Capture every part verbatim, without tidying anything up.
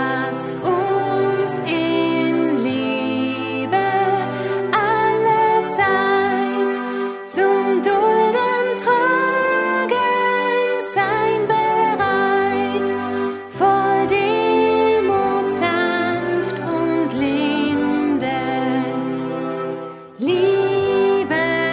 Lass uns in Liebe alle Zeit zum Dulden tragen, sein bereit, voll Demut, sanft und linde. Liebe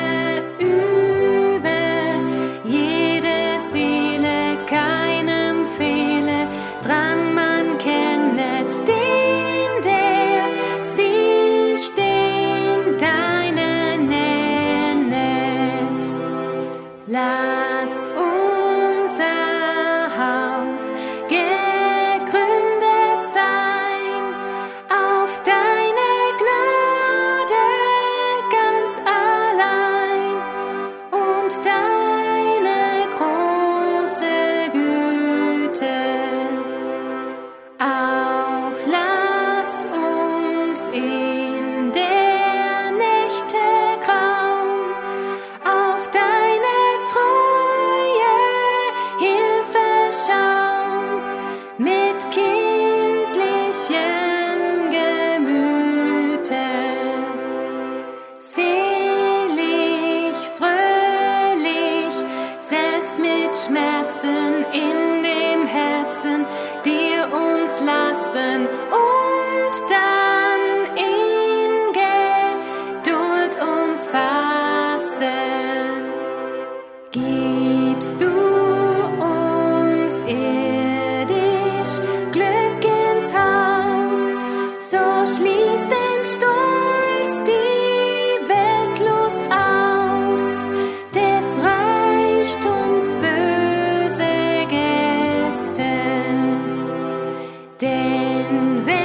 übe, jede Seele keinem fehle, dran man kennet den, der sich den deinen nennet. Lass unser Haus gegründet sein auf deine Gnade ganz allein und deine große Güte. Auch lass uns in der Nächte grauen auf deine treue Hilfe schauen mit kindlichem Gemüte. Selig, fröhlich, selbst mit Schmerzen in dem Herzen, dir uns lassen und dann in Geduld uns fassen. Gibst du uns irdisch Glück ins Haus, so schließt den Stolz die Weltlust aus, des Reichtums böse Gäste. Denn